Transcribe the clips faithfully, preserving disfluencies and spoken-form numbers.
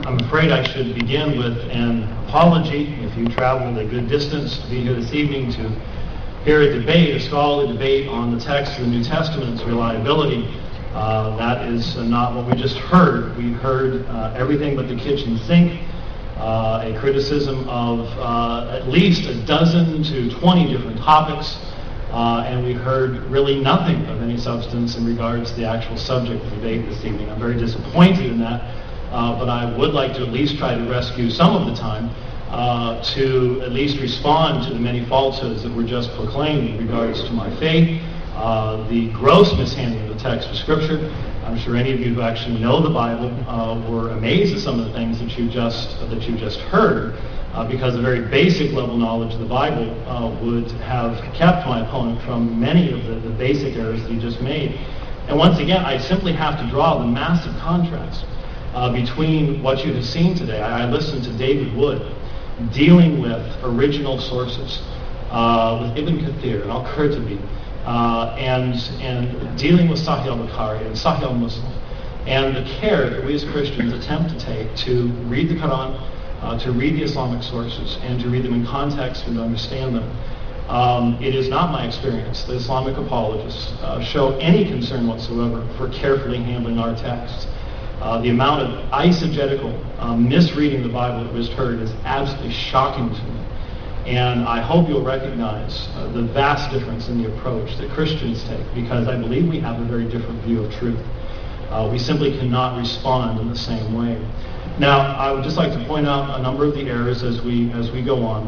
I'm afraid I should begin with an apology. If you traveled a good distance to be here this evening to hear a debate, a scholarly debate on the text of the New Testament's reliability, uh, that is not what we just heard. We heard uh, everything but the kitchen sink, uh, a criticism of uh, at least a dozen to twenty different topics, uh, and we heard really nothing of any substance in regards to the actual subject of the debate this evening. I'm very disappointed in that. Uh, but I would like to at least try to rescue some of the time uh, to at least respond to the many falsehoods that were just proclaimed in regards to my faith, uh, the gross mishandling of the text of Scripture. I'm sure any of you who actually know the Bible uh, were amazed at some of the things that you just that you just heard, uh, because a very basic level knowledge of the Bible uh, would have kept my opponent from many of the, the basic errors that he just made. And once again, I simply have to draw the massive contrast Uh, between what you have seen today. I, I listened to David Wood dealing with original sources, uh, with Ibn Kathir and Al-Qurtubi, uh, and, and dealing with Sahih al-Bukhari and Sahih al-Muslim, and the care that we as Christians attempt to take to read the Quran, uh, to read the Islamic sources, and to read them in context and to understand them. Um, it is not my experience that Islamic apologists uh, show any concern whatsoever for carefully handling our texts. Uh, the amount of eisegetical um, misreading the Bible that was heard is absolutely shocking to me. And I hope you'll recognize uh, the vast difference in the approach that Christians take, because I believe we have a very different view of truth. Uh, we simply cannot respond in the same way. Now, I would just like to point out a number of the errors as we as we go on.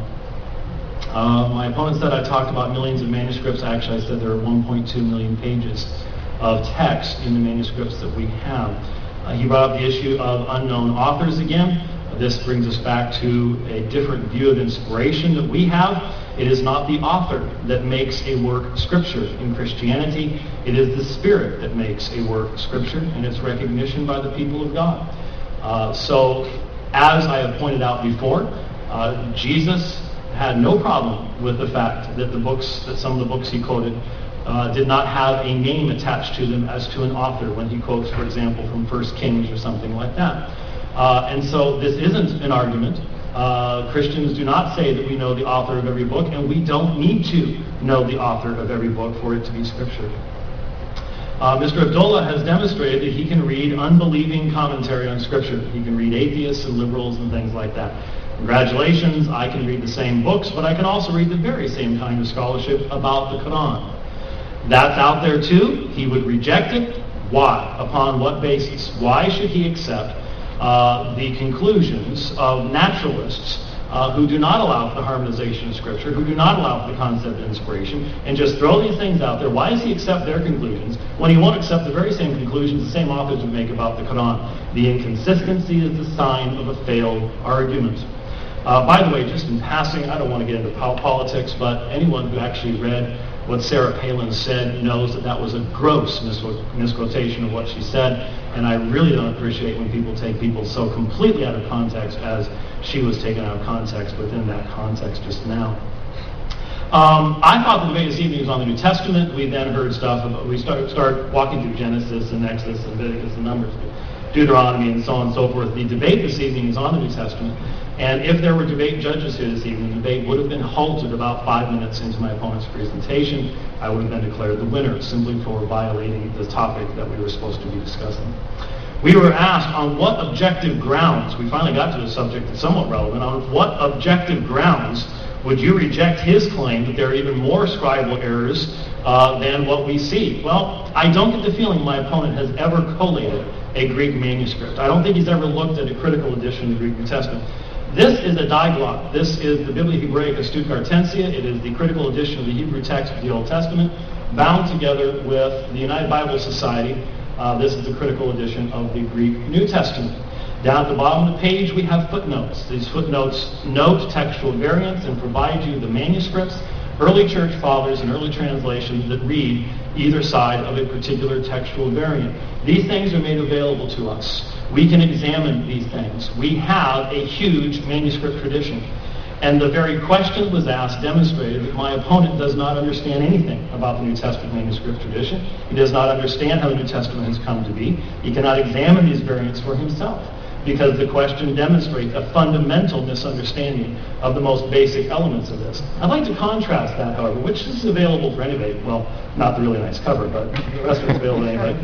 Uh, my opponent said I talked about millions of manuscripts. Actually, I said there are one point two million pages of text in the manuscripts that we have. Uh, he brought up the issue of unknown authors again. Uh, this brings us back to a different view of inspiration that we have. It is not the author that makes a work Scripture in Christianity. It is the Spirit that makes a work Scripture, and it's recognition by the people of God. Uh, so, as I have pointed out before, uh, Jesus had no problem with the fact that the books, that some of the books he quoted, Uh, did not have a name attached to them as to an author when he quotes, for example, from First Kings or something like that. Uh, and so this isn't an argument. Uh, Christians do not say that we know the author of every book, and we don't need to know the author of every book for it to be Scripture. Uh, Mister Abdullah has demonstrated that he can read unbelieving commentary on Scripture. He can read atheists and liberals and things like that. Congratulations, I can read the same books, but I can also read the very same kind of scholarship about the Quran. That's out there too. He would reject it. Why? Upon what basis? Why should he accept uh, the conclusions of naturalists uh, who do not allow for the harmonization of Scripture, who do not allow for the concept of inspiration, and just throw these things out there? Why does he accept their conclusions when he won't accept the very same conclusions the same authors would make about the Quran? The inconsistency is the sign of a failed argument. Uh, by the way, just in passing, I don't want to get into politics, but anyone who actually read what Sarah Palin said knows that that was a gross misquotation of what she said, and I really don't appreciate when people take people so completely out of context as she was taken out of context within that context just now. Um, I thought the debate this evening was on the New Testament. We then heard stuff about, we started start walking through Genesis and Exodus and Leviticus and Numbers, Deuteronomy and so on and so forth. The debate this evening is on the New Testament. And if there were debate judges here this evening, the debate would have been halted about five minutes into my opponent's presentation. I would have been declared the winner simply for violating the topic that we were supposed to be discussing. We were asked on what objective grounds, we finally got to a subject that's somewhat relevant, on what objective grounds would you reject his claim that there are even more scribal errors uh, than what we see? Well, I don't get the feeling my opponent has ever collated a Greek manuscript. I don't think he's ever looked at a critical edition of the Greek New Testament. This is a diglot. This is the Biblia Hebraica Stuttgartensia. It is the critical edition of the Hebrew text of the Old Testament, bound together with the United Bible Society. Uh, this is the critical edition of the Greek New Testament. Down at the bottom of the page, we have footnotes. These footnotes note textual variants and provide you the manuscripts, early church fathers, and early translations that read either side of a particular textual variant. These things are made available to us. We can examine these things. We have a huge manuscript tradition. And the very question that was asked demonstrated that my opponent does not understand anything about the New Testament manuscript tradition. He does not understand how the New Testament has come to be. He cannot examine these variants for himself. because the question demonstrates a fundamental misunderstanding of the most basic elements of this. I'd like to contrast that, however, which is available for anybody, well, not the really nice cover, but the rest of it's available anyway,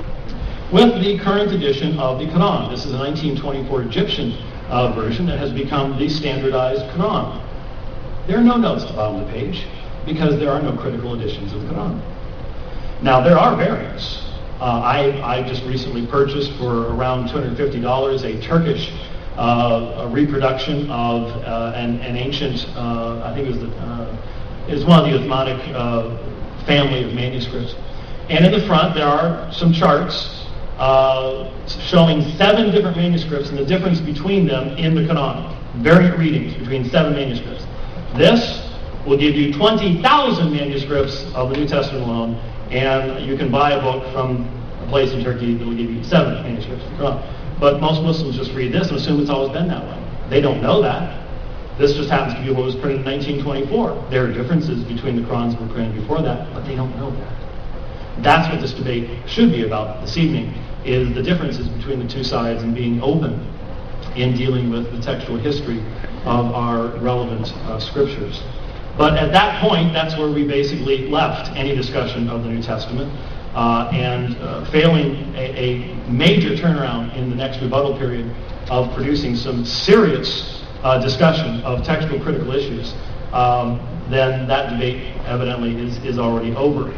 with the current edition of the Quran. This is a nineteen twenty-four Egyptian uh, version that has become the standardized Quran. There are no notes at the bottom of the page because there are no critical editions of the Quran. Now, there are variants. Uh, I, I just recently purchased for around two hundred fifty dollars a Turkish uh, a reproduction of uh, an, an ancient, uh, I think it was, the, uh, it was one of the Uthmanic uh, family of manuscripts. And in the front there are some charts uh, showing seven different manuscripts and the difference between them in the Quran. Variant readings between seven manuscripts. This will give you twenty thousand manuscripts of the New Testament alone, and you can buy a book from a place in Turkey that will give you seven manuscripts of the Quran. But most Muslims just read this and assume it's always been that way. They don't know that. This just happens to be what was printed in nineteen twenty-four. There are differences between the Qurans that were printed before that, but they don't know that. That's what this debate should be about this evening, is the differences between the two sides and being open in dealing with the textual history of our relevant uh, scriptures. But at that point, that's where we basically left any discussion of the New Testament, uh, and uh, failing a, a major turnaround in the next rebuttal period of producing some serious uh, discussion of textual critical issues, um, then that debate evidently is, is already over.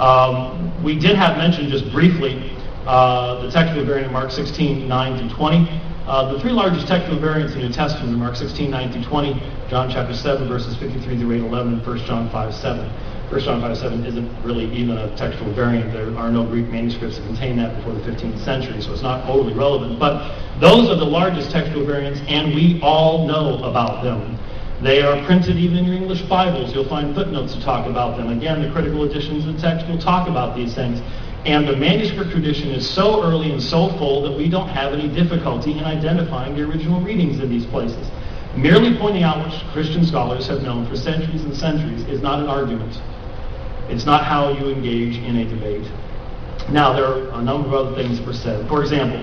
Um, we did have mentioned just briefly uh, the textual variant of Mark sixteen, nine through twenty. Uh, the three largest textual variants in the New Testament are Mark sixteen, nine through twenty, John chapter seven, verses fifty-three through eight eleven, and First John five, seven. First John five, seven isn't really even a textual variant. There are no Greek manuscripts that contain that before the fifteenth century, so it's not totally relevant. But those are the largest textual variants, and we all know about them. They are printed even in your English Bibles. You'll find footnotes to talk about them. Again, the critical editions of the text will talk about these things. And the manuscript tradition is so early and so full that we don't have any difficulty in identifying the original readings in these places. Merely pointing out what Christian scholars have known for centuries and centuries is not an argument. It's not how you engage in a debate. Now, there are a number of other things that were said. For example,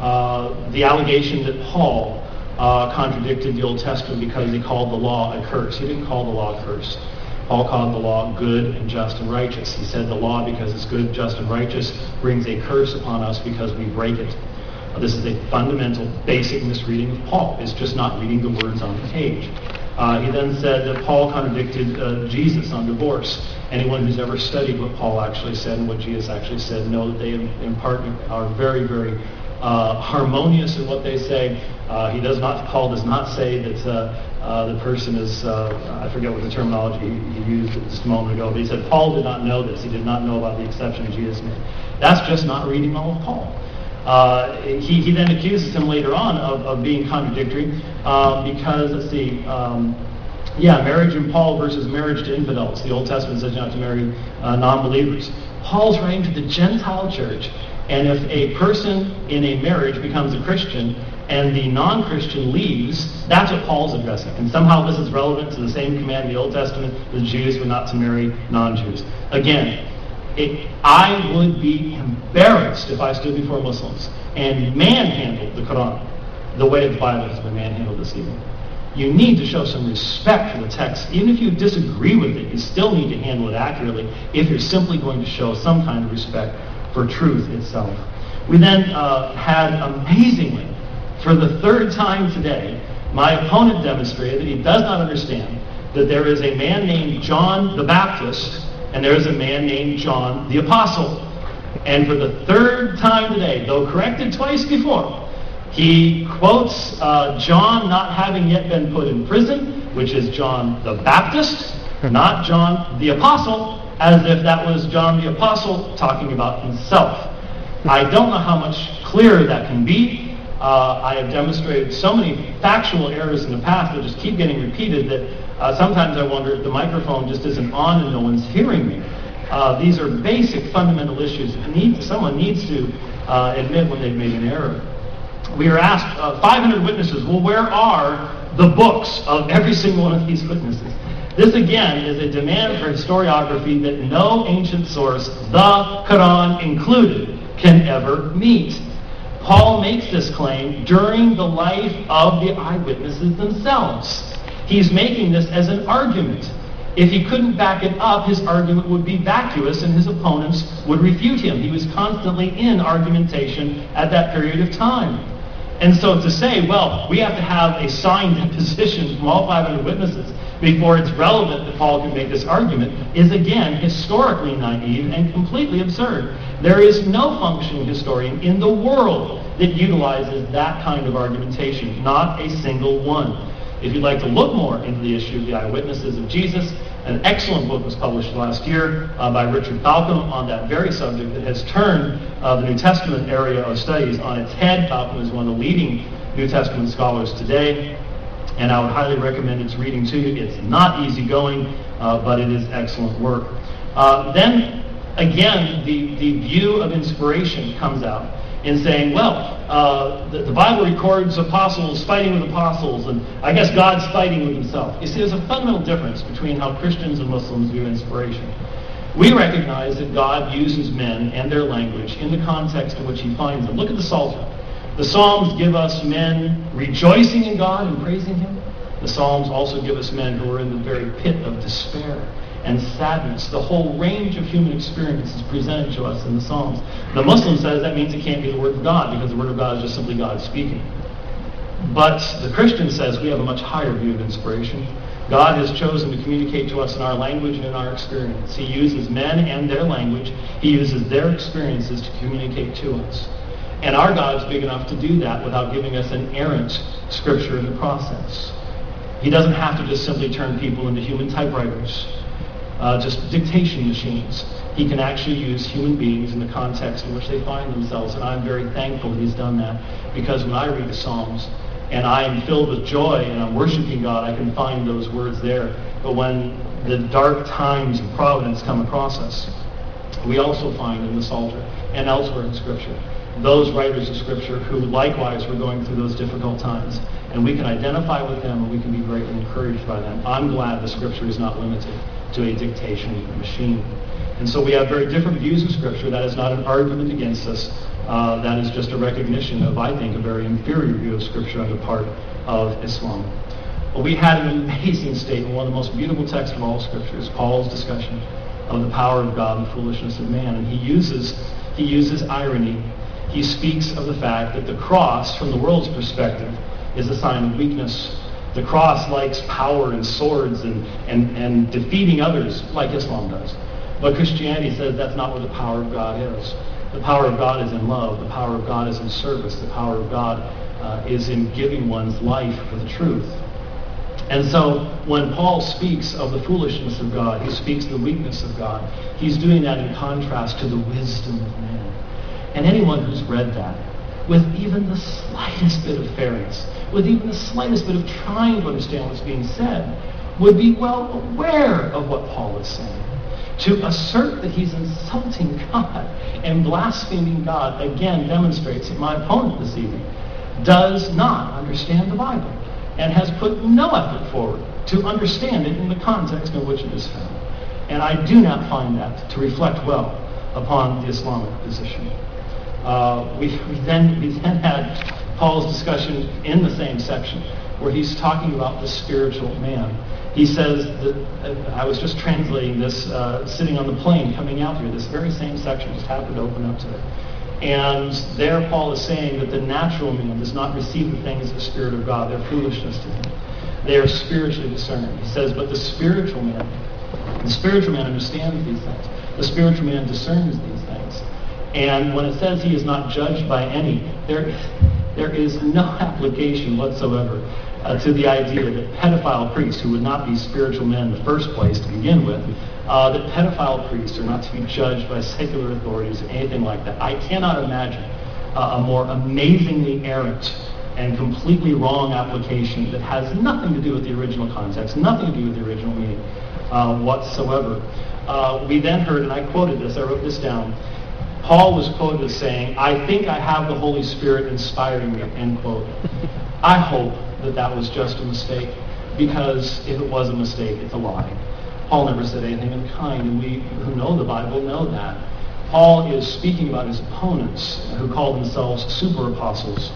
uh, the allegation that Paul uh, contradicted the Old Testament because he called the law a curse. He didn't call the law a curse. Paul called the law good and just and righteous. He said the law, because it's good, just, and righteous, brings a curse upon us because we break it. Uh, this is a fundamental, basic misreading of Paul. It's just not reading the words on the page. Uh, he then said that Paul contradicted uh, Jesus on divorce. Anyone who's ever studied what Paul actually said and what Jesus actually said know that they in part are very, very uh, harmonious in what they say. Uh, he does not, Paul does not say that uh, uh, the person is, uh, I forget what the terminology he, he used just a moment ago, but he said Paul did not know this. He did not know about the exception Jesus made. That's just not reading all of Paul. Uh, he, he then accuses him later on of, of being contradictory uh, because, let's see, um, yeah, marriage in Paul versus marriage to infidels. The Old Testament says you not to marry uh, non-believers. Paul's writing to the Gentile church, and if a person in a marriage becomes a Christian and the non-Christian leaves, that's what Paul's addressing. And somehow this is relevant to the same command in the Old Testament, the Jews were not to marry non-Jews. Again, it, I would be embarrassed if I stood before Muslims and manhandled the Quran the way the Bible has been manhandled this evening. You need to show some respect for the text. Even if you disagree with it, you still need to handle it accurately if you're simply going to show some kind of respect for truth itself. We then uh, had, amazingly, for the third time today, my opponent demonstrated that he does not understand that there is a man named John the Baptist and there is a man named John the Apostle. And for the third time today, though corrected twice before, he quotes uh, John not having yet been put in prison, which is John the Baptist, not John the Apostle, as if that was John the Apostle talking about himself. I don't know how much clearer that can be. Uh, I have demonstrated so many factual errors in the past that just keep getting repeated that uh, sometimes I wonder if the microphone just isn't on and no one's hearing me. Uh, these are basic fundamental issues that need, someone needs to uh, admit when they've made an error. We are asked, uh, five hundred witnesses, well, where are the books of every single one of these witnesses? This, again, is a demand for historiography that no ancient source, the Quran included, can ever meet. Paul makes this claim during the life of the eyewitnesses themselves. He's making this as an argument. If he couldn't back it up, his argument would be vacuous and his opponents would refute him. He was constantly in argumentation at that period of time. And so to say, well, we have to have a signed deposition from all five hundred witnesses before it's relevant that Paul can make this argument is, again, historically naive and completely absurd. There is no functioning historian in the world that utilizes that kind of argumentation, not a single one. If you'd like to look more into the issue of the eyewitnesses of Jesus, an excellent book was published last year uh, by Richard Balcom on that very subject that has turned uh, the New Testament area of studies on its head. Balcom is one of the leading New Testament scholars today, and I would highly recommend its reading to you. It's not easygoing, uh, but it is excellent work. Uh, then, again, the, the view of inspiration comes out in saying, well, uh, the, the Bible records apostles fighting with apostles, and I guess God's fighting with himself. You see, there's a fundamental difference between how Christians and Muslims view inspiration. We recognize that God uses men and their language in the context in which he finds them. Look at the Psalter. The Psalms give us men rejoicing in God and praising him. The Psalms also give us men who are in the very pit of despair and sadness. The whole range of human experience is presented to us in the Psalms. The Muslim says that means it can't be the Word of God, because the Word of God is just simply God speaking. But the Christian says we have a much higher view of inspiration. God has chosen to communicate to us in our language and in our experience. He uses men and their language. He uses their experiences to communicate to us. And our God's big enough to do that without giving us an errant scripture in the process. He doesn't have to just simply turn people into human typewriters. Uh, just dictation machines. He can actually use human beings in the context in which they find themselves, and I'm very thankful he's done that, because when I read the Psalms and I am filled with joy and I'm worshiping God, I can find those words there. But when the dark times of providence come across us, we also find in the Psalter and elsewhere in Scripture those writers of Scripture who likewise were going through those difficult times, and we can identify with them and we can be greatly encouraged by them. I'm glad the Scripture is not limited to a dictation machine. And so we have very different views of Scripture. That is not an argument against us. Uh, that is just a recognition of, I think, a very inferior view of Scripture on the part of Islam. Well, we had an amazing statement, one of the most beautiful texts of all Scriptures, Paul's discussion of the power of God and the foolishness of man. And he uses, he uses irony. He speaks of the fact that the cross, from the world's perspective, is a sign of weakness. The cross likes power and swords and, and, and defeating others like Islam does. But Christianity says that's not where the power of God is. The power of God is in love. The power of God is in service. The power of God uh, is in giving one's life for the truth. And so when Paul speaks of the foolishness of God, he speaks of the weakness of God. He's doing that in contrast to the wisdom of man. And anyone who's read that, with even the slightest bit of fairness, with even the slightest bit of trying to understand what's being said, would be well aware of what Paul is saying. To assert that he's insulting God and blaspheming God, again, demonstrates that my opponent this evening does not understand the Bible and has put no effort forward to understand it in the context in which it is found. And I do not find that to reflect well upon the Islamic position. Uh, we, we, then, we then had Paul's discussion in the same section where he's talking about the spiritual man. He says that, uh, I was just translating this, uh, sitting on the plane coming out here, this very same section just happened to open up today. And there Paul is saying that the natural man does not receive the things of the Spirit of God. They're foolishness to him. They are spiritually discerned. He says, but the spiritual man, the spiritual man understands these things. The spiritual man discerns these things. And when it says he is not judged by any, there, there is no application whatsoever uh, to the idea that pedophile priests, who would not be spiritual men in the first place to begin with, uh, that pedophile priests are not to be judged by secular authorities or anything like that. I cannot imagine uh, a more amazingly errant and completely wrong application that has nothing to do with the original context, nothing to do with the original meaning uh, whatsoever. Uh, we then heard, and I quoted this, I wrote this down, Paul was quoted as saying, I think I have the Holy Spirit inspiring me, end quote. I hope that that was just a mistake, because if it was a mistake, it's a lie. Paul never said anything of the kind, and we who know the Bible know that. Paul is speaking about his opponents who call themselves super apostles.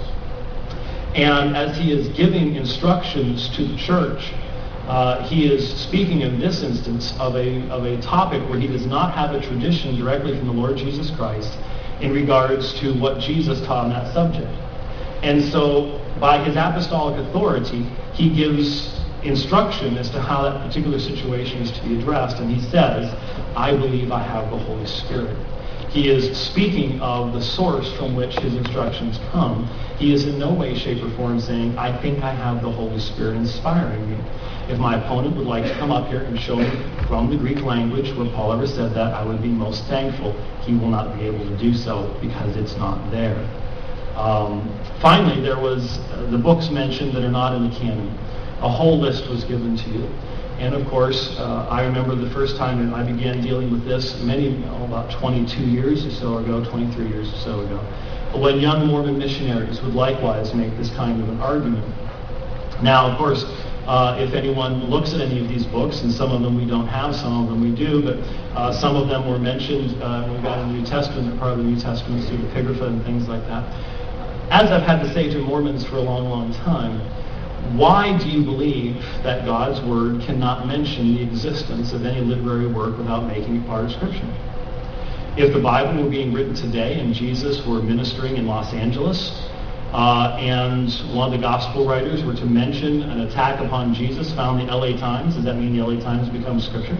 And as he is giving instructions to the church, uh, he is speaking in this instance of a, of a topic where he does not have a tradition directly from the Lord Jesus Christ in regards to what Jesus taught on that subject. And so, by his apostolic authority, he gives instruction as to how that particular situation is to be addressed. And he says, I believe I have the Holy Spirit. He is speaking of the source from which his instructions come. He is in no way, shape, or form saying, I think I have the Holy Spirit inspiring me. If my opponent would like to come up here and show me from the Greek language where Paul ever said that, I would be most thankful. He will not be able to do so because it's not there. Um, finally, there was uh, the books mentioned that are not in the canon. A whole list was given to you. And of course, uh, I remember the first time that I began dealing with this, many, oh, about twenty-two years or so ago, twenty-three years or so ago, when young Mormon missionaries would likewise make this kind of an argument. Now, of course, uh, if anyone looks at any of these books, and some of them we don't have, some of them we do, but uh, some of them were mentioned uh, when we got in the New Testament, part of the New Testament through the Epigrapha and things like that. As I've had to say to Mormons for a long, long time, why do you believe that God's Word cannot mention the existence of any literary work without making it part of Scripture? If the Bible were being written today and Jesus were ministering in Los Angeles, uh, and one of the gospel writers were to mention an attack upon Jesus found in the L A Times, does that mean the L A Times becomes Scripture?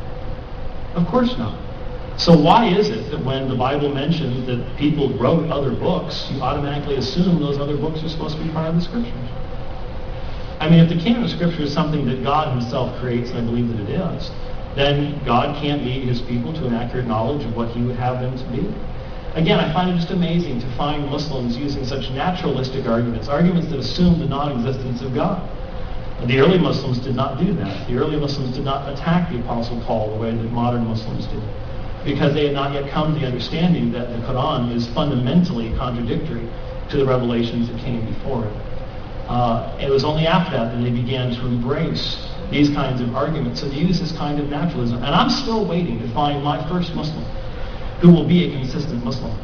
Of course not. So why is it that when the Bible mentions that people wrote other books, you automatically assume those other books are supposed to be part of the Scriptures? I mean, if the canon of Scripture is something that God himself creates, and I believe that it is, then God can't lead his people to an accurate knowledge of what he would have them to be. Again, I find it just amazing to find Muslims using such naturalistic arguments, arguments that assume the non-existence of God. The early Muslims did not do that. The early Muslims did not attack the Apostle Paul the way that modern Muslims do, because they had not yet come to the understanding that the Quran is fundamentally contradictory to the revelations that came before it. Uh, it was only after that that they began to embrace these kinds of arguments and use this kind of naturalism. And I'm still waiting to find my first Muslim who will be a consistent Muslim.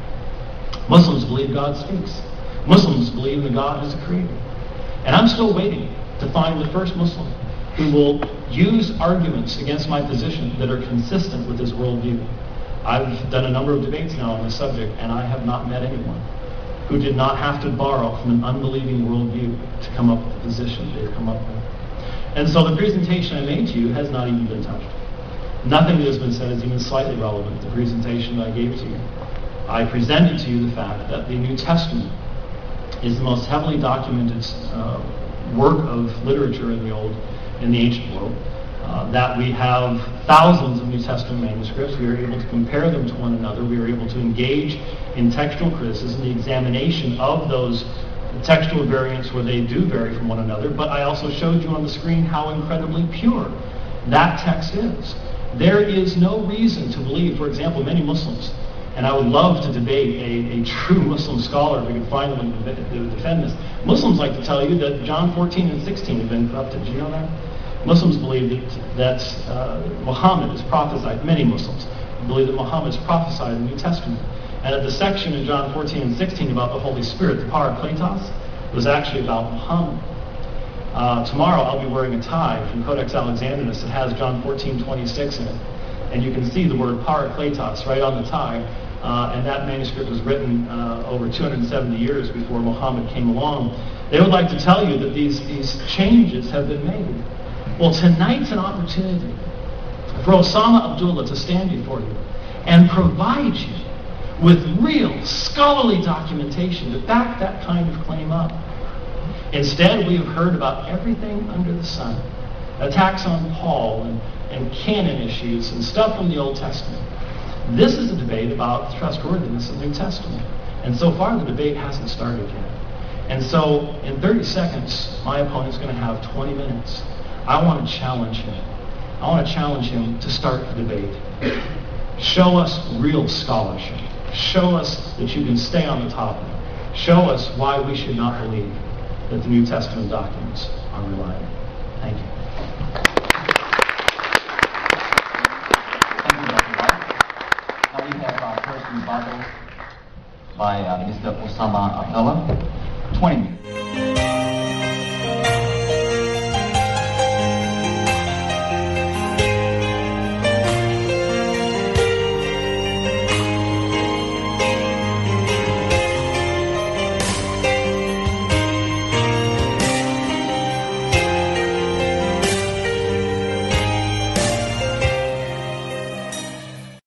Muslims believe God speaks. Muslims believe that God is a creator. And I'm still waiting to find the first Muslim who will use arguments against my position that are consistent with his worldview. I've done a number of debates now on this subject, and I have not met anyone who did not have to borrow from an unbelieving worldview to come up with the position they've come up with. And so the presentation I made to you has not even been touched. Nothing that has been said is even slightly relevant to the presentation that I gave to you. I presented to you the fact that the New Testament is the most heavily documented uh, work of literature in the old, in the ancient world. Uh, that we have thousands of New Testament manuscripts. We are able to compare them to one another. We are able to engage in textual criticism, the examination of those textual variants where they do vary from one another. But I also showed you on the screen how incredibly pure that text is. There is no reason to believe, for example, many Muslims, and I would love to debate a, a true Muslim scholar if we could find one to defend this. Muslims like to tell you that John fourteen and sixteen have been corrupted. Do you know that? Muslims believe that, that uh, Muhammad is prophesied, many Muslims believe that Muhammad is prophesied in the New Testament. And that the section in John fourteen and sixteen about the Holy Spirit, the Parakletos, was actually about Muhammad. Uh, tomorrow I'll be wearing a tie from Codex Alexandrinus that has John fourteen twenty-six in it. And you can see the word Parakletos right on the tie. Uh, and that manuscript was written uh, over two hundred seventy years before Muhammad came along. They would like to tell you that these, these changes have been made. Well, tonight's an opportunity for Osama Abdullah to stand before you and provide you with real scholarly documentation to back that kind of claim up. Instead, we have heard about everything under the sun. Attacks on Paul and, and canon issues and stuff from the Old Testament. This is a debate about the trustworthiness of the New Testament. And so far, the debate hasn't started yet. And so, in thirty seconds, my opponent's going to have twenty minutes. I want to challenge him. I want to challenge him to start the debate. Show us real scholarship. Show us that you can stay on the topic. Show us why we should not believe that the New Testament documents are reliable. Thank you. Thank you, Doctor White. Now you have rebuttal by uh, Mister Osama Abdullah. twenty minutes.